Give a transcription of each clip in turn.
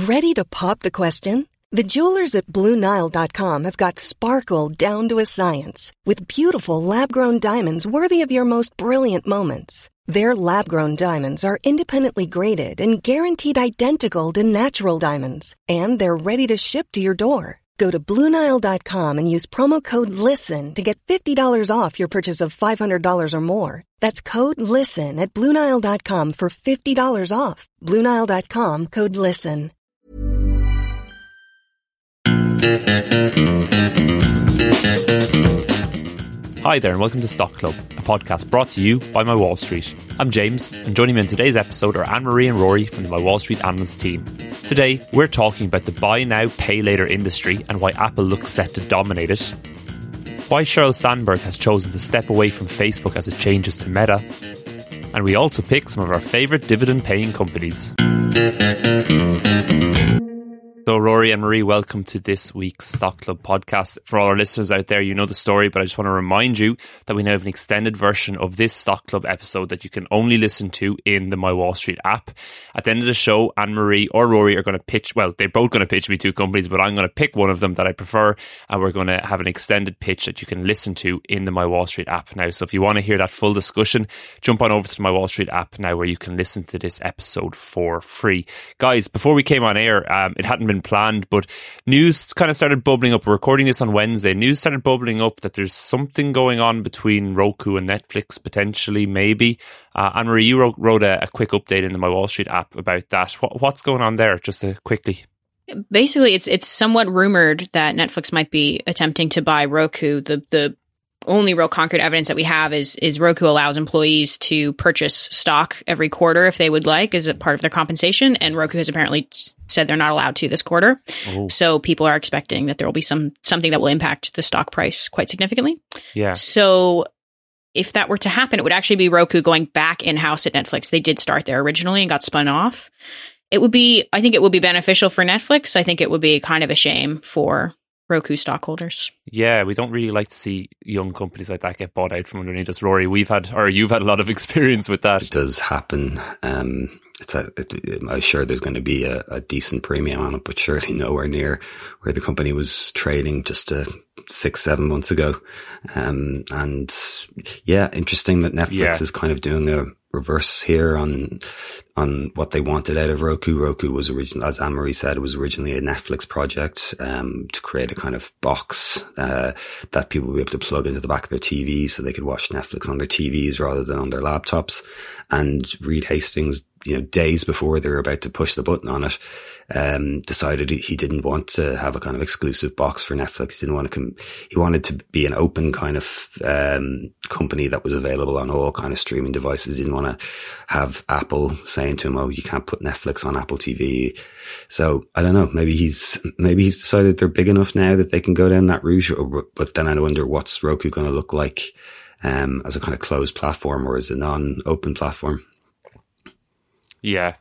Ready to pop the question? The jewelers at BlueNile.com have got sparkle down to a science with beautiful lab-grown diamonds worthy of your most brilliant moments. Their lab-grown diamonds are independently graded and guaranteed identical to natural diamonds, and they're ready to ship to your door. Go to BlueNile.com and use promo code LISTEN to get $50 off your purchase of $500 or more. That's code LISTEN at BlueNile.com for $50 off. BlueNile.com, code LISTEN. Hi there and welcome to Stock Club, a podcast brought to you by My Wall Street. I'm James, and joining me in today's episode are Anne-Marie and Rory from the My Wall Street analyst team. Today, we're talking about the buy now, pay later industry and why Apple looks set to dominate it, why Sheryl Sandberg has chosen to step away from Facebook as it changes to Meta, and we also pick some of our favourite dividend-paying companies. So Rory and Marie, welcome to this week's Stock Club podcast. For all our listeners out there, you know the story, but I just want to remind you that we now have an extended version of this Stock Club episode that you can only listen to in the My Wall Street app. At the end of the show, Anne-Marie or Rory are going to pitch, well, they're both going to pitch me two companies, but I'm going to pick one of them that I prefer, and we're going to have an extended pitch that you can listen to in the My Wall Street app now. So if you want to hear that full discussion, jump on over to the My Wall Street app now where you can listen to this episode for free. Guys, before we came on air, it hadn't been planned, but news kind of started bubbling up. We're recording this on Wednesday. News started bubbling up that there's something going on between Roku and Netflix, potentially, maybe. Anne-Marie, you wrote a quick update in the My Wall Street app about that. What's going on there, just quickly? Basically, it's somewhat rumored that Netflix might be attempting to buy Roku. The only real concrete evidence that we have is Roku allows employees to purchase stock every quarter if they would like as a part of their compensation. And Roku has apparently said they're not allowed to this quarter. Oh. So people are expecting that there will be something that will impact the stock price quite significantly. Yeah. So if that were to happen, it would actually be Roku going back in-house at Netflix. They did start there originally and got spun off. I think it would be beneficial for Netflix. I think it would be kind of a shame for Roku stockholders. Yeah, we don't really like to see young companies like that get bought out from underneath us. Rory, you've had a lot of experience with that. It does happen. I'm sure there's going to be a decent premium on it, but surely nowhere near where the company was trading just 6-7 months ago. And yeah, interesting that Netflix is kind of doing a reverse here on what they wanted out of Roku. Roku was originally, as Anne-Marie said, it was originally a Netflix project to create a kind of box that people would be able to plug into the back of their TV so they could watch Netflix on their TVs rather than on their laptops. And Reed Hastings, days before they were about to push the button on it, decided he didn't want to have a kind of exclusive box for Netflix. He wanted to be an open kind of company that was available on all kind of streaming devices. He didn't want to have Apple saying to him, "Oh, you can't put Netflix on Apple TV." So I don't know. Maybe he's decided they're big enough now that they can go down that route. But then I wonder what's Roku going to look like as a kind of closed platform or as a non-open platform. Yeah.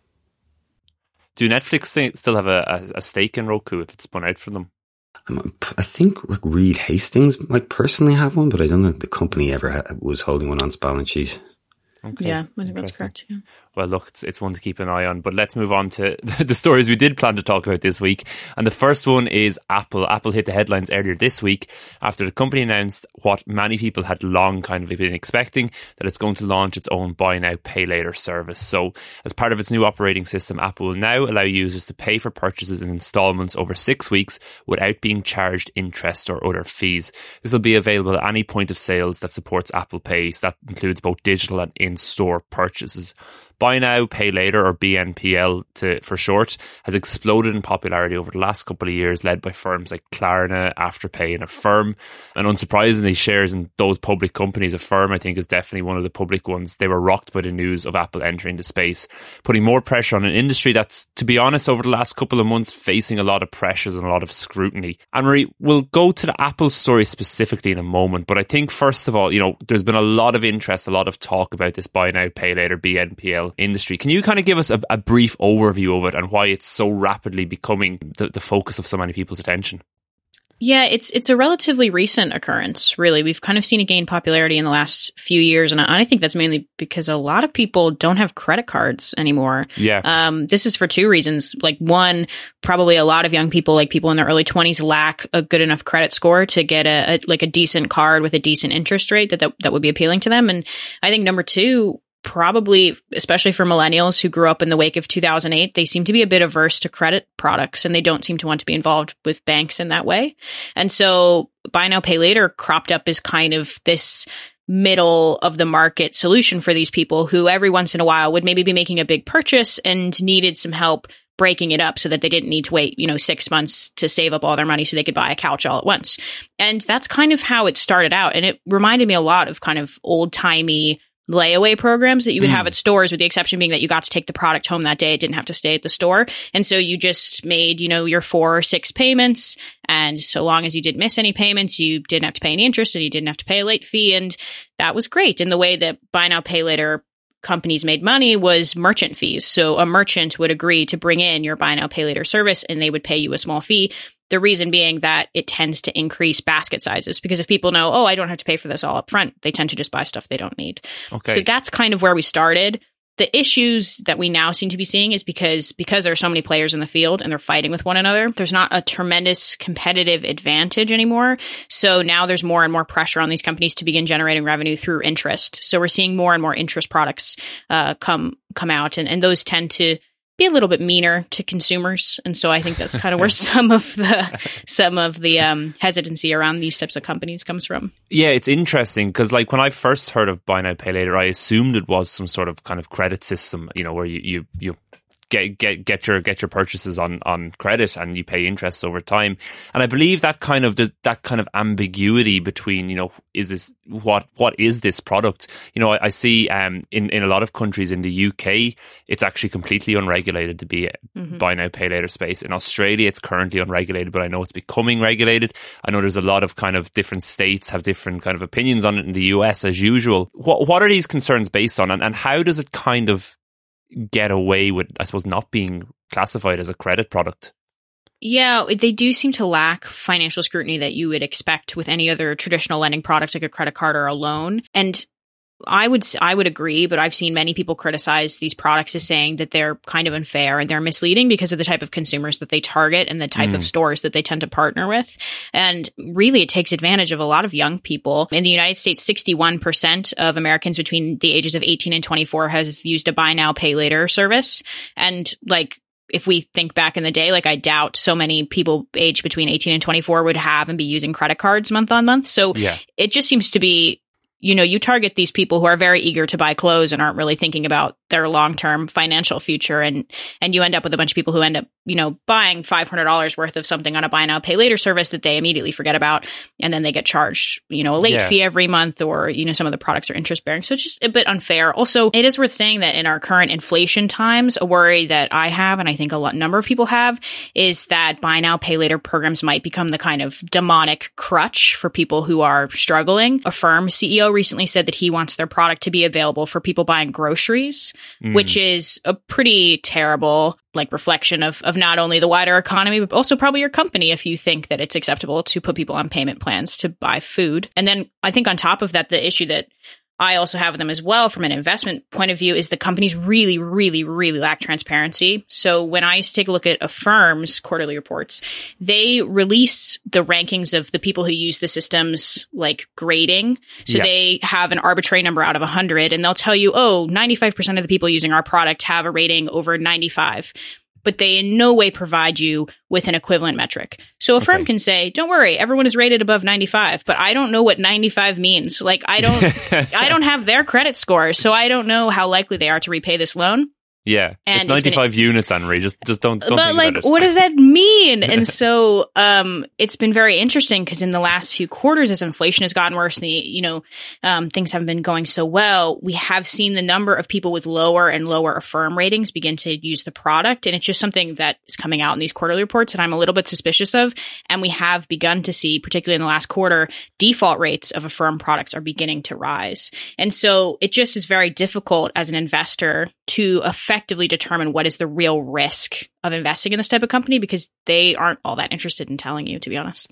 Do Netflix still have a stake in Roku if it's spun out from them? I think Reed Hastings might personally have one, but I don't know if the company ever was holding one on its balance sheet. Okay. Yeah, I think that's correct. Yeah. Well, look, it's one to keep an eye on. But let's move on to the stories we did plan to talk about this week. And the first one is Apple. Apple hit the headlines earlier this week after the company announced what many people had long kind of been expecting, that it's going to launch its own buy now, pay later service. So as part of its new operating system, Apple will now allow users to pay for purchases in installments over 6 weeks without being charged interest or other fees. This will be available at any point of sales that supports Apple Pay. So that includes both digital and in-store purchases. Buy now, pay later, or BNPL for short, has exploded in popularity over the last couple of years, led by firms like Klarna, Afterpay and Affirm. And unsurprisingly, shares in those public companies, Affirm I think is definitely one of the public ones, they were rocked by the news of Apple entering the space, putting more pressure on an industry that's, to be honest, over the last couple of months facing a lot of pressures and a lot of scrutiny. Anne-Marie, we'll go to the Apple story specifically in a moment, but I think first of all, there's been a lot of interest, a lot of talk about this buy now, pay later, BNPL industry. Can you kind of give us a brief overview of it and why it's so rapidly becoming the focus of so many people's attention? Yeah, it's a relatively recent occurrence, really. We've kind of seen it gain popularity in the last few years, and I think that's mainly because a lot of people don't have credit cards anymore. Yeah. This is for two reasons. Like, one, probably a lot of young people, like people in their early 20s, lack a good enough credit score to get a decent card with a decent interest rate that would be appealing to them. And I think number two, probably, especially for millennials who grew up in the wake of 2008, they seem to be a bit averse to credit products, and they don't seem to want to be involved with banks in that way. And so buy now, pay later cropped up as kind of this middle of the market solution for these people who every once in a while would maybe be making a big purchase and needed some help breaking it up so that they didn't need to wait, 6 months to save up all their money so they could buy a couch all at once. And that's kind of how it started out. And it reminded me a lot of kind of old-timey layaway programs that you would have at stores, with the exception being that you got to take the product home that day. It didn't have to stay at the store. And so you just made, your 4 or 6 payments. And so long as you didn't miss any payments, you didn't have to pay any interest and you didn't have to pay a late fee. And that was great. And the way that buy now, pay later companies made money was merchant fees. So a merchant would agree to bring in your buy now, pay later service, and they would pay you a small fee. The reason being that it tends to increase basket sizes, because if people know, I don't have to pay for this all up front, they tend to just buy stuff they don't need. Okay. So that's kind of where we started. The issues that we now seem to be seeing is because there are so many players in the field and they're fighting with one another, there's not a tremendous competitive advantage anymore. So now there's more and more pressure on these companies to begin generating revenue through interest. So we're seeing more and more interest products come out, and those tend to be a little bit meaner to consumers. And so I think that's kind of where some of the hesitancy around these types of companies comes from. Yeah, it's interesting because when I first heard of buy now, pay later, I assumed it was some sort of kind of credit system, where you get your purchases on credit and you pay interest over time. And I believe that kind of ambiguity between, is this what is this product? I see in a lot of countries in the UK, it's actually completely unregulated to be buy now, pay later space. In Australia, it's currently unregulated, but I know it's becoming regulated. I know there's a lot of kind of different states have different kind of opinions on it in the US as usual. What are these concerns based on, and how does it kind of get away with, I suppose, not being classified as a credit product? Yeah, they do seem to lack financial scrutiny that you would expect with any other traditional lending product like a credit card or a loan. And I would agree, but I've seen many people criticize these products as saying that they're kind of unfair and they're misleading because of the type of consumers that they target and the type of stores that they tend to partner with. And really, it takes advantage of a lot of young people. In the United States, 61% of Americans between the ages of 18 and 24 have used a buy now, pay later service. And if we think back in the day, I doubt so many people aged between 18 and 24 would have and be using credit cards month on month. So It just seems to be, you target these people who are very eager to buy clothes and aren't really thinking about their long-term financial future. And you end up with a bunch of people who end up, buying $500 worth of something on a buy now, pay later service that they immediately forget about. And then they get charged, a late fee every month, or, some of the products are interest bearing. So it's just a bit unfair. Also, it is worth saying that in our current inflation times, a worry that I have, and I think a number of people have, is that buy now, pay later programs might become the kind of demonic crutch for people who are struggling. Affirm CEO recently said that he wants their product to be available for people buying groceries, which is a pretty terrible reflection of not only the wider economy, but also probably your company if you think that it's acceptable to put people on payment plans to buy food. And then I think on top of that, the issue that I also have with them as well from an investment point of view is the companies really, really, really lack transparency. So when I used to take a look at Affirm's quarterly reports, they release the rankings of the people who use the systems grading. So they have an arbitrary number out of 100 and they'll tell you, 95% of the people using our product have a rating over 95. But they in no way provide you with an equivalent metric. So a firm can say, don't worry, everyone is rated above 95, but I don't know what 95 means. I don't have their credit score, so I don't know how likely they are to repay this loan. Yeah, and it's 95 units, Henry. Just don't think about it. What does that mean? And so it's been very interesting because in the last few quarters, as inflation has gotten worse, and things haven't been going so well, we have seen the number of people with lower and lower Affirm ratings begin to use the product. And it's just something that is coming out in these quarterly reports that I'm a little bit suspicious of. And we have begun to see, particularly in the last quarter, default rates of Affirm products are beginning to rise. And so it just is very difficult as an investor to effectively determine what is the real risk of investing in this type of company because they aren't all that interested in telling you, to be honest.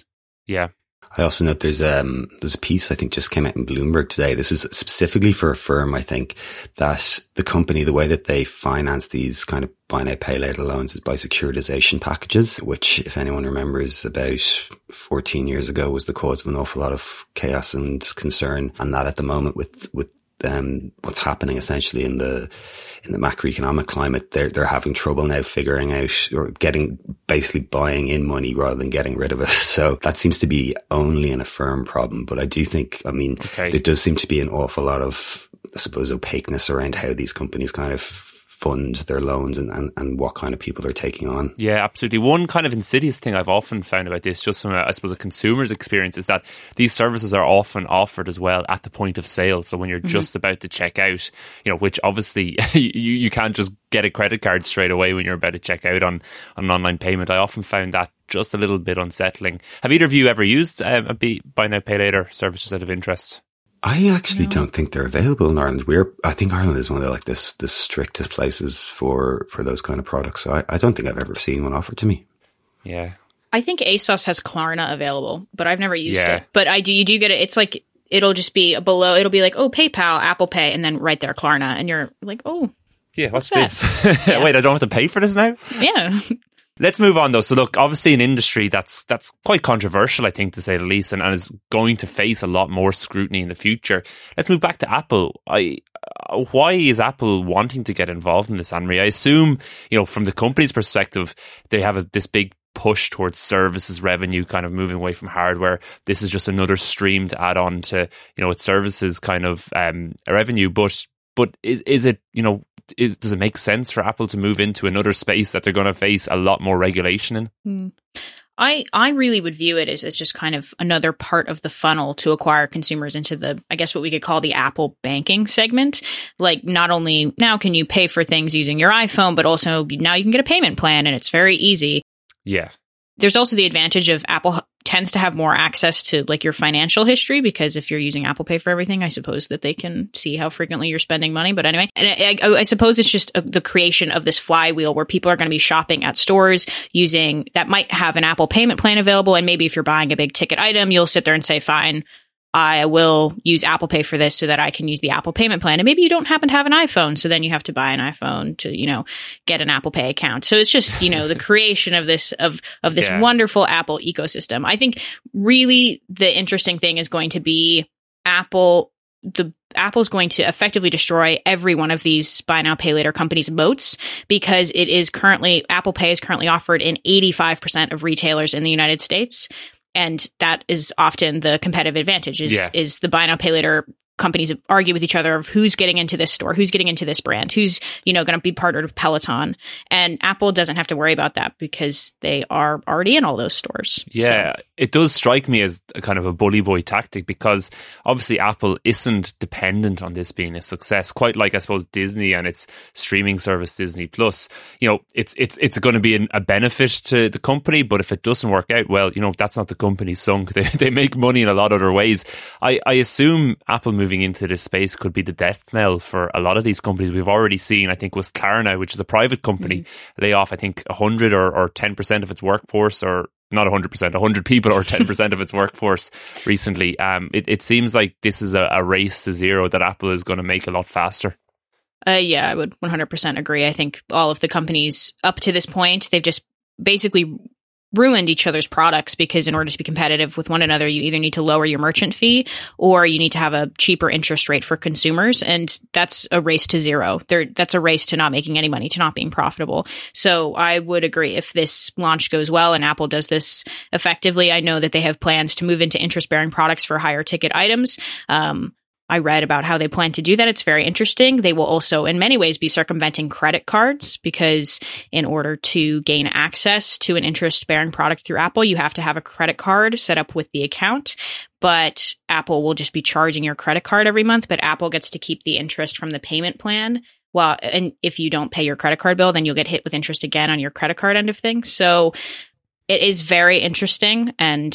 Yeah. I also note there's a piece I think just came out in Bloomberg today. This is specifically for a firm, I think, that the company, the way that they finance these kind of buy now, pay later loans is by securitization packages, which, if anyone remembers, about 14 years ago was the cause of an awful lot of chaos and concern. And that at the moment with what's happening essentially in the macroeconomic climate, they're having trouble now figuring out or basically buying in money rather than getting rid of it. So that seems to be only an Affirm problem. But I do think, there does seem to be an awful lot of, I suppose, opaqueness around how these companies kind of fund their loans and what kind of people they're taking on. Yeah, absolutely. One kind of insidious thing I've often found about this, just from I suppose a consumer's experience, is that these services are often offered as well at the point of sale. So when you're just about to check out, which obviously you can't just get a credit card straight away when you're about to check out on an online payment. I often found that just a little bit unsettling. Have either of you ever used a buy now, pay later services out of interest? I actually don't think they're available in Ireland. I think Ireland is one of the strictest places for those kind of products. So I don't think I've ever seen one offered to me. Yeah. I think ASOS has Klarna available, but I've never used it. But you do get it. It's like, it'll just be below, it'll be like, oh, PayPal, Apple Pay, and then right there, Klarna. And you're like, oh, yeah, what's this? Wait, I don't have to pay for this now? Yeah. Let's move on though. So look, obviously an industry that's quite controversial, I think, to say the least, and is going to face a lot more scrutiny in the future. Let's move back to Apple. Why is Apple wanting to get involved in this, Anne-Marie? I assume, from the company's perspective, they have this big push towards services revenue, kind of moving away from hardware. This is just another stream to add on to, its services kind of revenue. But is it, does it make sense for Apple to move into another space that they're going to face a lot more regulation in? I really would view it as just kind of another part of the funnel to acquire consumers into the, I guess what we could call the Apple banking segment. Like, not only now can you pay for things using your iPhone, but also now you can get a payment plan and it's very easy. Yeah. There's also the advantage of Apple tends to have more access to like your financial history, because if you're using Apple Pay for everything, I suppose that they can see how frequently you're spending money. But anyway, and I suppose it's just the creation of this flywheel where people are going to be shopping at stores using that might have an Apple payment plan available. And maybe if you're buying a big ticket item, you'll sit there and say, fine, I will use Apple Pay for this so that I can use the Apple payment plan. And maybe you don't happen to have an iPhone, so then you have to buy an iPhone to, get an Apple Pay account. So it's just, the creation of this, of this wonderful Apple ecosystem. I think really the interesting thing is going to be Apple's going to effectively destroy every one of these buy now, pay later companies' moats, because Apple Pay is currently offered in 85% of retailers in the United States. And that is often the competitive advantage is the buy now, pay later companies argue with each other of who's getting into this store, who's getting into this brand, who's, going to be partnered with Peloton. And Apple doesn't have to worry about that because they are already in all those stores. Yeah, so it does strike me as a kind of a bully boy tactic, because obviously Apple isn't dependent on this being a success, quite like, I suppose, Disney and its streaming service, Disney Plus. It's going to be a benefit to the company, but if it doesn't work out, well, that's not the company's sunk. They make money in a lot of other ways. I assume Apple moving into this space could be the death knell for a lot of these companies. We've already seen, I think, was Klarna, which is a private company, lay off, I think, 100 or 10% of its workforce, or not 100%, 100 people or 10% of its workforce recently. It seems like this is a race to zero that Apple is going to make a lot faster. Yeah, I would 100% agree. I think all of the companies up to this point, they've just basically ruined each other's products, because in order to be competitive with one another, you either need to lower your merchant fee or you need to have a cheaper interest rate for consumers. And that's a race to zero. That's a race to not making any money, to not being profitable. So I would agree, if this launch goes well and Apple does this effectively, I know that they have plans to move into interest-bearing products for higher ticket items. I read about how they plan to do that. It's very interesting. They will also, in many ways, be circumventing credit cards, because in order to gain access to an interest-bearing product through Apple, you have to have a credit card set up with the account. But Apple will just be charging your credit card every month, but Apple gets to keep the interest from the payment plan. Well, and if you don't pay your credit card bill, then you'll get hit with interest again on your credit card end of things. So it is very interesting. And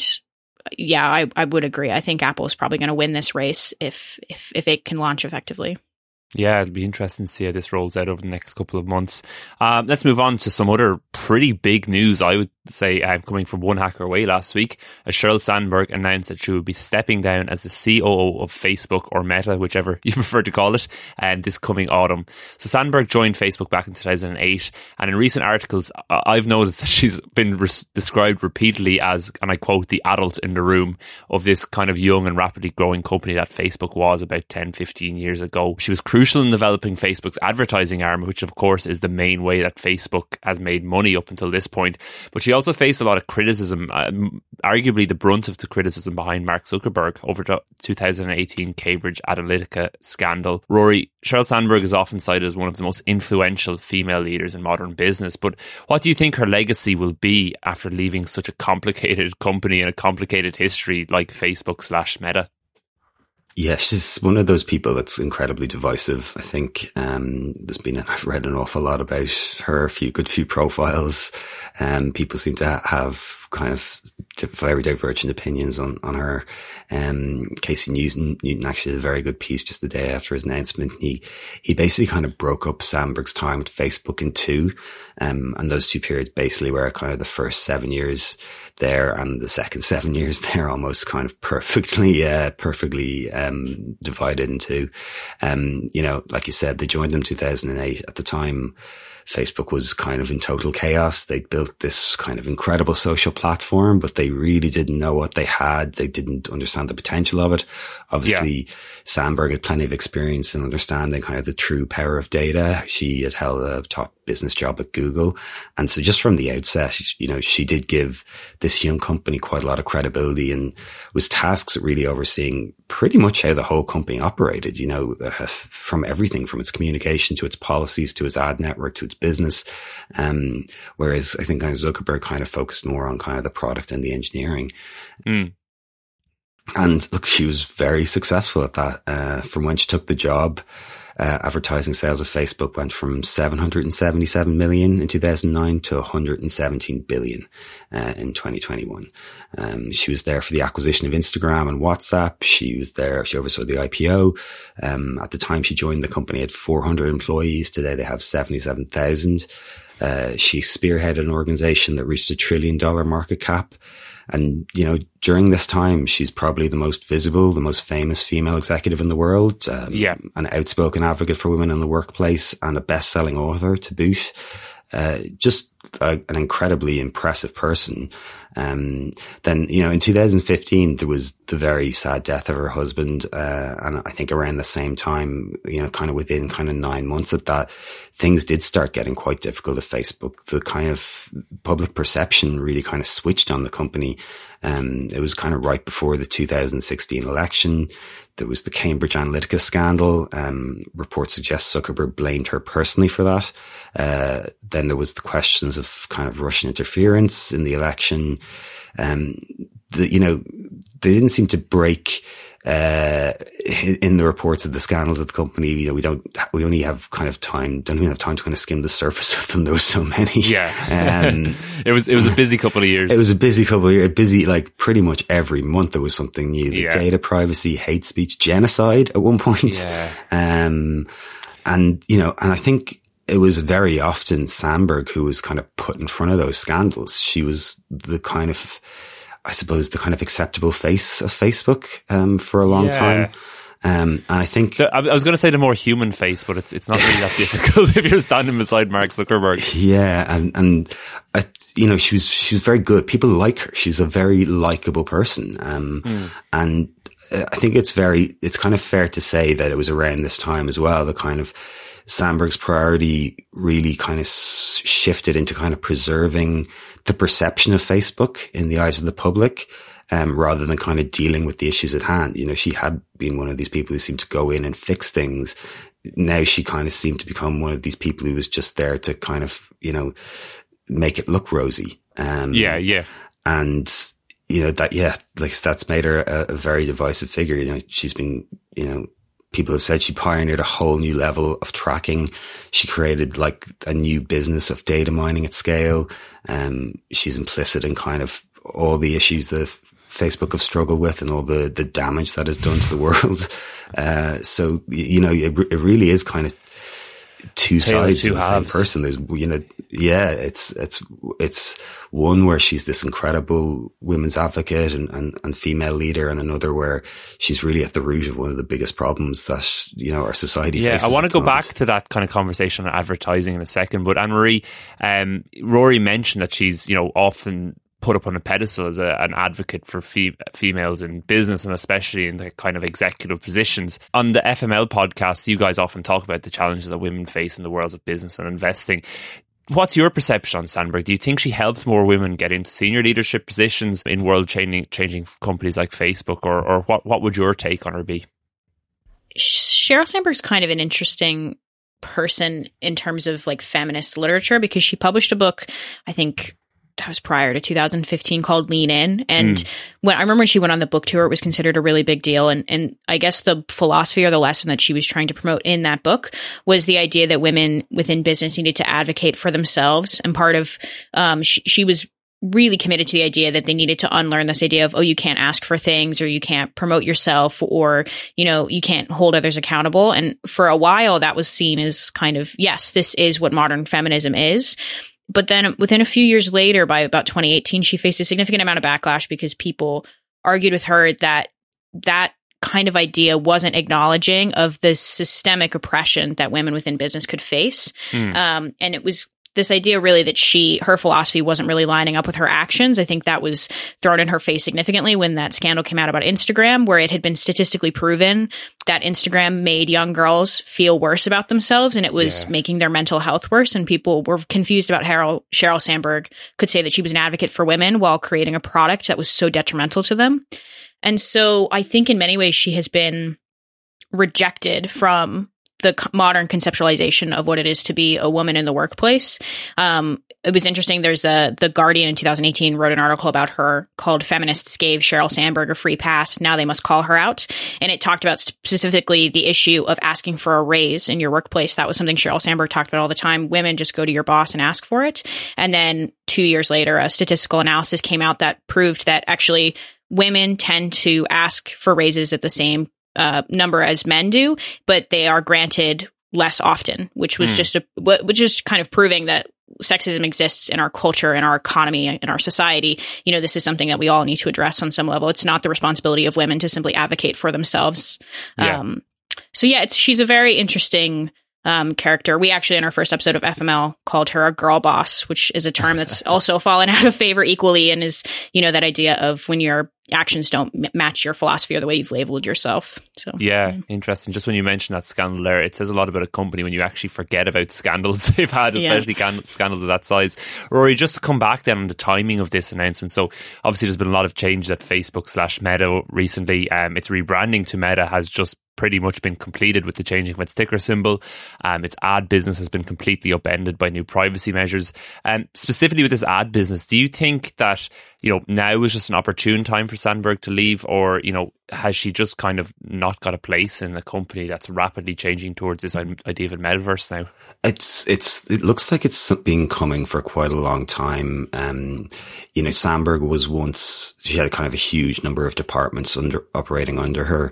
yeah, I would agree. I think Apple is probably going to win this race if it can launch effectively. Yeah, it'll be interesting to see how this rolls out over the next couple of months. Let's move on to some other pretty big news, I would say, coming from one hacker away last week, as Sheryl Sandberg announced that she would be stepping down as the COO of Facebook, or Meta, whichever you prefer to call it, this coming autumn. So Sandberg joined Facebook back in 2008, and in recent articles, I've noticed that she's been described repeatedly as, and I quote, the adult in the room of this kind of young and rapidly growing company that Facebook was about 10, 15 years ago. She was crucial in developing Facebook's advertising arm, which of course is the main way that Facebook has made money up until this point. But she also faced a lot of criticism, arguably the brunt of the criticism behind Mark Zuckerberg over the 2018 Cambridge Analytica scandal. Rory, Sheryl Sandberg is often cited as one of the most influential female leaders in modern business, but what do you think her legacy will be after leaving such a complicated company and a complicated history like Facebook/Meta? Yeah, she's one of those people that's incredibly divisive. I think I've read an awful lot about her, a few profiles. People seem to have kind of very divergent opinions on her. Casey Newton actually did a very good piece just the day after his announcement. He basically kind of broke up Sandberg's time with Facebook in two. And those two periods basically were kind of the first 7 years there and the second 7 years there, almost kind of perfectly divided into. Like you said, they joined them in 2008. At the time, Facebook was kind of in total chaos. They'd built this kind of incredible social platform, but they really didn't know what they had. They didn't understand the potential of it. Obviously, Sandberg had plenty of experience in understanding kind of the true power of data. She had held a top business job at Google. And so just from the outset, she did give this young company quite a lot of credibility and was tasked at really overseeing pretty much how the whole company operated, from everything from its communication to its policies, to its ad network, to its business. Whereas I think kind of Zuckerberg kind of focused more on kind of the product and the engineering. Mm. And look, she was very successful at that. From when she took the job, advertising sales of Facebook went from 777 million in 2009 to 117 billion in 2021. She was there for the acquisition of Instagram and WhatsApp. She oversaw the IPO. At the time she joined, the company had 400 employees. Today they have 77,000. She spearheaded an organization that reached $1 trillion market cap. And, during this time, she's probably the most visible, the most famous female executive in the world. An outspoken advocate for women in the workplace and a best-selling author to boot. Just an incredibly impressive person. Then, in 2015, there was the very sad death of her husband. And I think around the same time, kind of within kind of 9 months of that, things did start getting quite difficult at Facebook. The kind of public perception really kind of switched on the company. It was kind of right before the 2016 election. There was the Cambridge Analytica scandal. Reports suggest Zuckerberg blamed her personally for that. Then there was the questions of kind of Russian interference in the election. They didn't seem to break in the reports of the scandals at the company. We only have kind of time, don't even have time to kind of skim the surface of them. There were so many. Yeah. It was a busy couple of years. It was a busy couple of years, busy, like pretty much every month there was something new. The data privacy, hate speech, genocide at one point. Yeah. And I think it was very often Sandberg who was kind of put in front of those scandals. She was the kind of, I suppose, the kind of acceptable face of Facebook for a long time. And I think I was going to say the more human face, but it's not really that difficult if you're standing beside Mark Zuckerberg. Yeah, and she was very good. People like her. She's a very likable person. And I think it's kind of fair to say that it was around this time as well, the kind of Sandberg's priority really kind of shifted into kind of preserving the perception of Facebook in the eyes of the public, rather than kind of dealing with the issues at hand. She had been one of these people who seemed to go in and fix things. Now she kind of seemed to become one of these people who was just there to kind of, make it look rosy. And, that's made her a very divisive figure. She's been, people have said she pioneered a whole new level of tracking. She created like a new business of data mining at scale. She's implicit in kind of all the issues that Facebook have struggled with and all the damage that has done to the world. So, you know, it really is kind of two sides of the same person. There's, you know, it's one where she's this incredible women's advocate and female leader, and another where she's really at the root of one of the biggest problems that, you know, our society faces. Yeah, I want to go back to that kind of conversation on advertising in a second, but Anne-Marie, Rory mentioned that she's, you know, often put up on a pedestal as an advocate for females in business, and especially in the kind of executive positions. On the FML podcast, you guys often talk about the challenges that women face in the worlds of business and investing. What's your perception on Sandberg? Do you think she helped more women get into senior leadership positions in world-changing companies like Facebook, or what would your take on her be? Sheryl Sandberg's kind of an interesting person in terms of like feminist literature, because she published a book, I think that was prior to 2015, called Lean In. And when I remember when she went on the book tour, it was considered a really big deal. And I guess the philosophy or the lesson that she was trying to promote in that book was the idea that women within business needed to advocate for themselves. And part of, she was really committed to the idea that they needed to unlearn this idea of, oh, you can't ask for things, or you can't promote yourself, or, you know, you can't hold others accountable. And for a while that was seen as kind of, yes, this is what modern feminism is. But then within a few years later, by about 2018, she faced a significant amount of backlash because people argued with her that that kind of idea wasn't acknowledging of the systemic oppression that women within business could face. And it was this idea really that her philosophy wasn't really lining up with her actions. I think that was thrown in her face significantly when that scandal came out about Instagram, where it had been statistically proven that Instagram made young girls feel worse about themselves, and it was making their mental health worse. And people were confused about how Sheryl Sandberg could say that she was an advocate for women while creating a product that was so detrimental to them. And so I think in many ways she has been rejected from the modern conceptualization of what it is to be a woman in the workplace. It was interesting. There's The Guardian in 2018 wrote an article about her called "Feminists Gave Sheryl Sandberg a Free Pass. Now They Must Call Her Out." And it talked about specifically the issue of asking for a raise in your workplace. That was something Sheryl Sandberg talked about all the time. Women just go to your boss and ask for it. And then 2 years later, a statistical analysis came out that proved that actually women tend to ask for raises at the same number as men do, but they are granted less often, which was just kind of proving that sexism exists in our culture, in our economy, in our society. You know, this is something that we all need to address on some level. It's not the responsibility of women to simply advocate for themselves. She's a very interesting character. We actually, in our first episode of FML, called her a girl boss, which is a term that's also fallen out of favor equally, and is, you know, that idea of when your actions don't match your philosophy or the way you've labeled yourself. So interesting. Just when you mention that scandal there, it says a lot about a company when you actually forget about scandals they've had, especially scandals of that size. Rory, just to come back then on the timing of this announcement. So obviously there's been a lot of change at Facebook/Meta recently. Its rebranding to Meta has just pretty much been completed with the changing of its ticker symbol. Its ad business has been completely upended by new privacy measures. Specifically with this ad business, do you think that, you know, now is just an opportune time for Sandberg to leave, or, you know, has she just kind of not got a place in a company that's rapidly changing towards this idea of a metaverse now? It looks like it's been coming for quite a long time. You know, Sandberg was once, she had kind of a huge number of departments operating under her.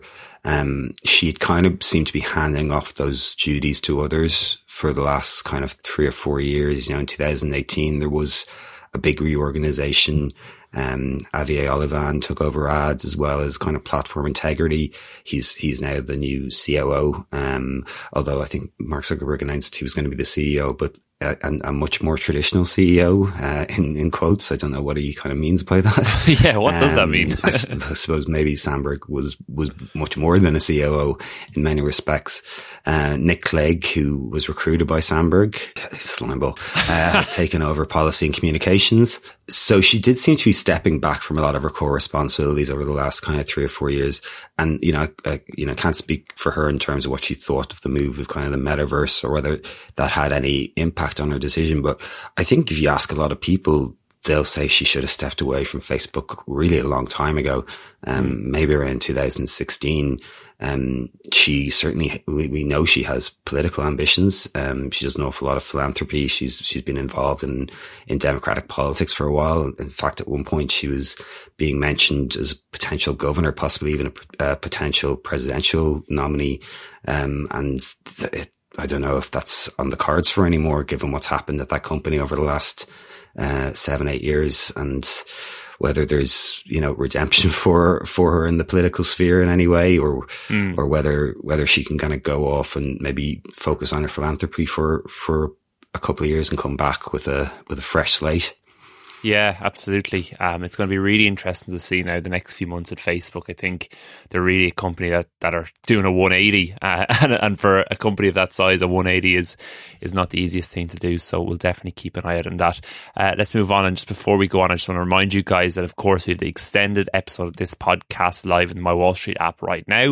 She'd kind of seemed to be handing off those duties to others for the last kind of 3 or 4 years. You know, in 2018, there was a big reorganization. Avier Olivan took over ads as well as kind of platform integrity. He's now the new COO. Although I think Mark Zuckerberg announced he was going to be the CEO, but a much more traditional CEO, in quotes. I don't know what he kind of means by that. Yeah, what does that mean? I suppose maybe Sandberg was much more than a COO in many respects. Nick Clegg, who was recruited by Sandberg, Slimeball, has taken over policy and communications. So she did seem to be stepping back from a lot of her core responsibilities over the last kind of 3 or 4 years. And, you know, I can't speak for her in terms of what she thought of the move of kind of the metaverse or whether that had any impact on her decision. But I think if you ask a lot of people, they'll say she should have stepped away from Facebook really a long time ago, maybe around 2016. She certainly, we know she has political ambitions. She does an awful lot of philanthropy. She's been involved in democratic politics for a while. In fact, at one point she was being mentioned as a potential governor, possibly even a potential presidential nominee. I don't know if that's on the cards for anymore, given what's happened at that company over the last 7-8 years, and whether there's, redemption for her in the political sphere in any way, or whether she can kind of go off and maybe focus on her philanthropy for a couple of years and come back with a fresh slate. Yeah, absolutely. It's going to be really interesting to see now the next few months at Facebook. I think they're really a company that are doing a 180, and for a company of that size, a 180 is not the easiest thing to do. So we'll definitely keep an eye out on that. Let's move on. And just before we go on, I just want to remind you guys that, of course, we have the extended episode of this podcast live in the My Wall Street app right now.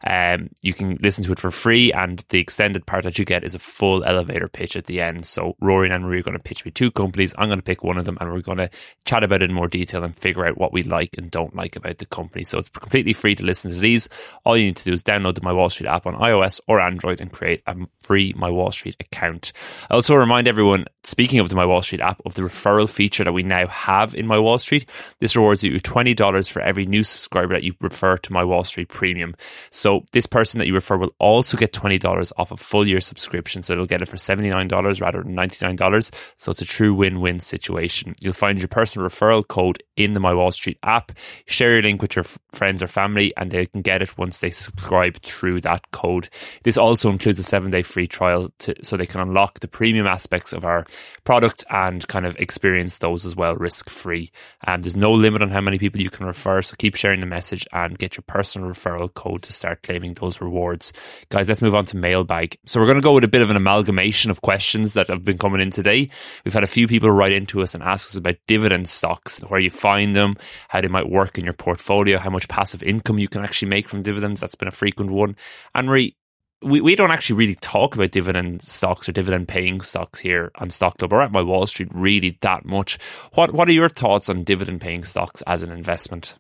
You can listen to it for free, and the extended part that you get is a full elevator pitch at the end. So Rory and Anne-Marie are going to pitch me 2 companies. I'm going to pick one of them, and we're going to chat about it in more detail and figure out what we like and don't like about the company. So it's completely free to listen to these. All you need to do is download the My Wall Street app on iOS or Android and create a free My Wall Street account. I also remind everyone, speaking of the My Wall Street app, of the referral feature that we now have in My Wall Street. This rewards you $20 for every new subscriber that you refer to My Wall Street Premium. So this person that you refer will also get $20 off a full year subscription. So they'll get it for $79 rather than $99. So it's a true win-win situation. You'll find your personal referral code in the My Wall Street app. Share your link with your friends or family, and they can get it once they subscribe through that code. This also includes a 7-day free trial so they can unlock the premium aspects of our product and kind of experience those as well, risk-free. There's no limit on how many people you can refer, so keep sharing the message and get your personal referral code to start claiming those rewards. Guys, let's move on to mailbag. So we're going to go with a bit of an amalgamation of questions that have been coming in today. We've had a few people write into us and ask us about dividend stocks, where you find them, how they might work in your portfolio, how much passive income you can actually make from dividends. That's been a frequent one. Anne-Marie, we don't actually really talk about dividend stocks or dividend paying stocks here on Stock Club or at My Wall Street really that much. What are your thoughts on dividend paying stocks as an investment?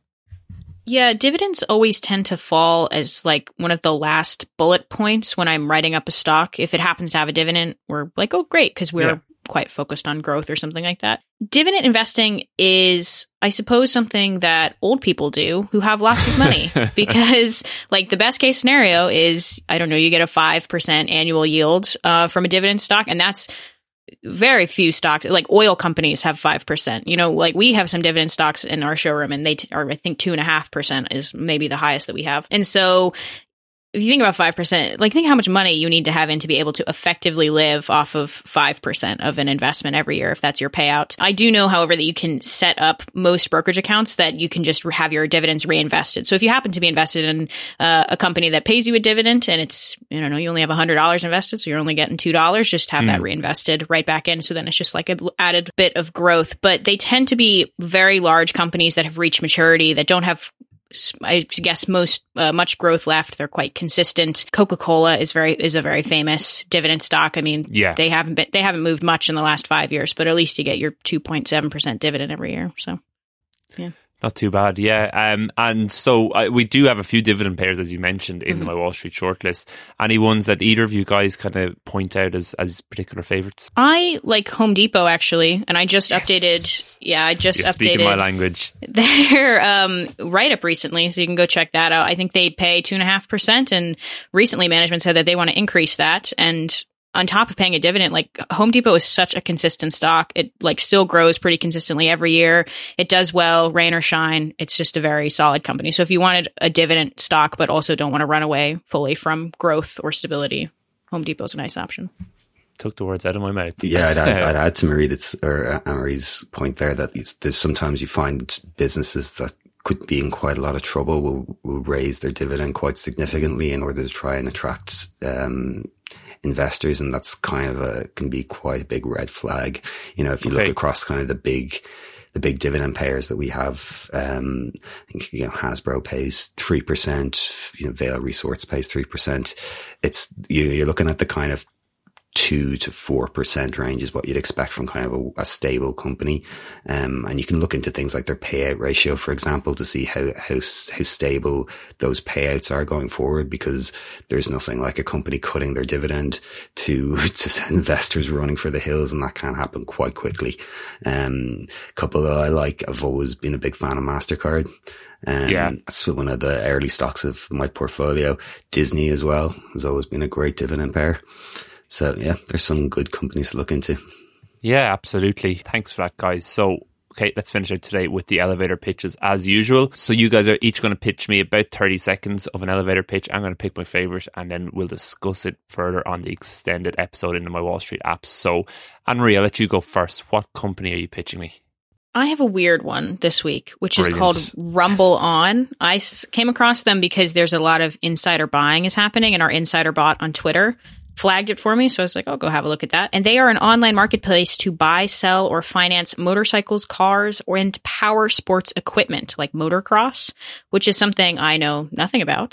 Yeah, dividends always tend to fall as like one of the last bullet points when I'm writing up a stock. If it happens to have a dividend, we're like, oh, great, because we're quite focused on growth or something like that. Dividend investing is, I suppose, something that old people do who have lots of money because like the best case scenario is, I don't know, you get a 5% annual yield from a dividend stock. And that's very few stocks, like oil companies have 5%. Like we have some dividend stocks in our showroom and they are, I think 2.5% is maybe the highest that we have. And so if you think about 5%, like think how much money you need to have in to be able to effectively live off of 5% of an investment every year, if that's your payout. I do know, however, that you can set up most brokerage accounts that you can just have your dividends reinvested. So if you happen to be invested in a company that pays you a dividend and it's, you only have $100 invested, so you're only getting $2, just have that reinvested right back in. So then it's just like an added bit of growth. But they tend to be very large companies that have reached maturity that don't have, I guess, much growth left. They're quite consistent. Coca-Cola is a very famous dividend stock. I mean, they haven't moved much in the last 5 years, but at least you get your 2.7% dividend every year. So, yeah. Not too bad, yeah. And so we do have a few dividend payers, as you mentioned, in the My Wall Street shortlist. Any ones that either of you guys kind of point out as particular favourites? I like Home Depot, actually, and I just updated. Yeah, I just You're updated speaking my language. Their write-up recently, so you can go check that out. I think they pay 2.5%, and recently management said that they want to increase that. And on top of paying a dividend, like Home Depot is such a consistent stock. It like still grows pretty consistently every year. It does well, rain or shine. It's just a very solid company. So if you wanted a dividend stock, but also don't want to run away fully from growth or stability, Home Depot is a nice option. Took the words out of my mouth. Yeah, I'd add to Anne-Marie's point there that there's sometimes you find businesses that could be in quite a lot of trouble will raise their dividend quite significantly in order to try and attract investors, and that's kind of can be quite a big red flag. If you look across kind of the big dividend payers that we have, I think Hasbro pays 3%, Vail Resorts pays 3%. It's you're looking at the kind of 2 to 4% range is what you'd expect from kind of a stable company. And you can look into things like their payout ratio, for example, to see how stable those payouts are going forward, because there's nothing like a company cutting their dividend to send investors running for the hills, and that can happen quite quickly. Couple that I like, I've always been a big fan of MasterCard. That's one of the early stocks of my portfolio. Disney as well has always been a great dividend pair. So yeah, there's some good companies to look into. Yeah, absolutely. Thanks for that, guys. So, okay, let's finish out today with the elevator pitches as usual. So you guys are each going to pitch me about 30 seconds of an elevator pitch. I'm going to pick my favorite, and then we'll discuss it further on the extended episode in the My Wall Street app. So, Anne-Marie, I'll let you go first. What company are you pitching me? I have a weird one this week, which Brilliant. is called Rumble On. I came across them because there's a lot of insider buying is happening, and our insider bot on Twitter flagged it for me. So I was like, I'll go have a look at that. And they are an online marketplace to buy, sell, or finance motorcycles, cars, and power sports equipment like motocross, which is something I know nothing about.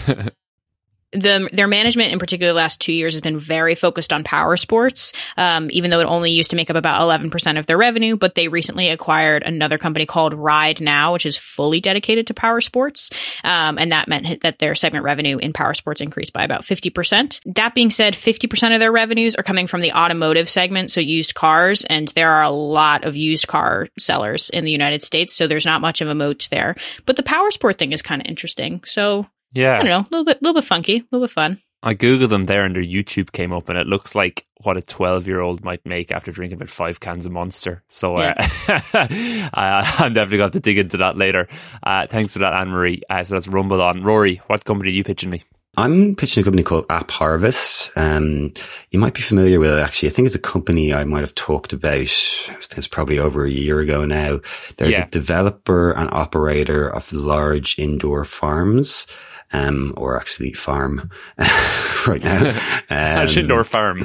Their management in particular the last 2 years has been very focused on power sports, even though it only used to make up about 11% of their revenue. But they recently acquired another company called Ride Now, which is fully dedicated to power sports. And that meant that their segment revenue in power sports increased by about 50%. That being said, 50% of their revenues are coming from the automotive segment, so used cars. And there are a lot of used car sellers in the United States, so there's not much of a moat there. But the power sport thing is kind of interesting. So yeah, I don't know, a little bit funky, a little bit fun. I Googled them there and their YouTube came up, and it looks like what a 12-year-old might make after drinking about 5 cans of Monster. So I'm definitely going to have to dig into that later. Thanks for that, Anne-Marie. So that's Rumble On. Rory, what company are you pitching me? I'm pitching a company called App Harvest. You might be familiar with it, actually. I think it's a company I might have talked about. It's probably over a year ago now. They're the developer and operator of large indoor farms. Or actually farm right now. Indoor farm.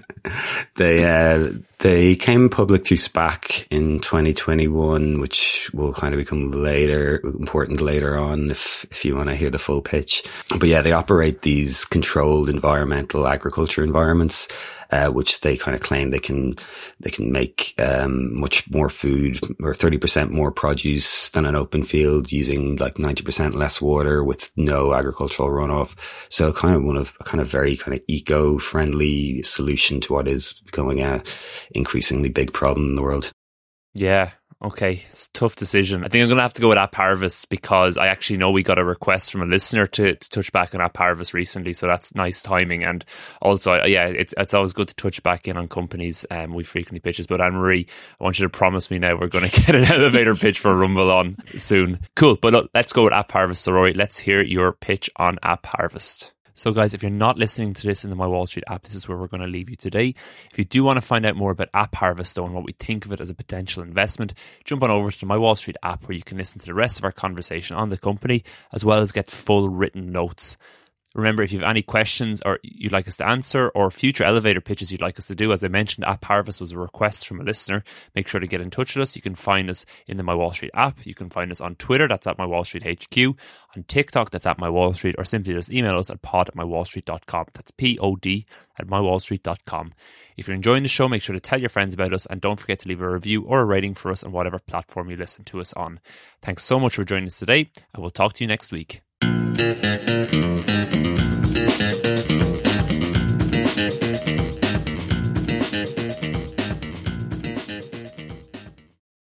They came public through SPAC in 2021, which will kind of become important later on if you want to hear the full pitch. But yeah, they operate these controlled environmental agriculture environments, which they kind of claim they can make much more food or 30% more produce than an open field using like 90% less water with no agricultural runoff. So kind of very eco-friendly solution to what is becoming a increasingly big problem in the world. Yeah. Okay, it's a tough decision. I think I'm going to have to go with App Harvest because I actually know we got a request from a listener to touch back on App Harvest recently, so that's nice timing. And also, it's always good to touch back in on companies we frequently pitches. But Anne-Marie, I want you to promise me now we're going to get an elevator pitch for Rumble On soon. Cool, but look, let's go with App Harvest. So Rory, let's hear your pitch on App Harvest. So guys, if you're not listening to this in the My Wall Street app, this is where we're going to leave you today. If you do want to find out more about App Harvest though, and what we think of it as a potential investment, jump on over to the My Wall Street app where you can listen to the rest of our conversation on the company, as well as get full written notes. Remember, if you have any questions or you'd like us to answer or future elevator pitches you'd like us to do, as I mentioned, App Harvest was a request from a listener. Make sure to get in touch with us. You can find us in the My Wall Street app. You can find us on Twitter, that's at My Wall Street HQ. On TikTok, that's at My Wall Street, or simply just email us at pod@mywallstreet.com. That's pod@mywallstreet.com. If you're enjoying the show, make sure to tell your friends about us, and don't forget to leave a review or a rating for us on whatever platform you listen to us on. Thanks so much for joining us today, and we'll talk to you next week.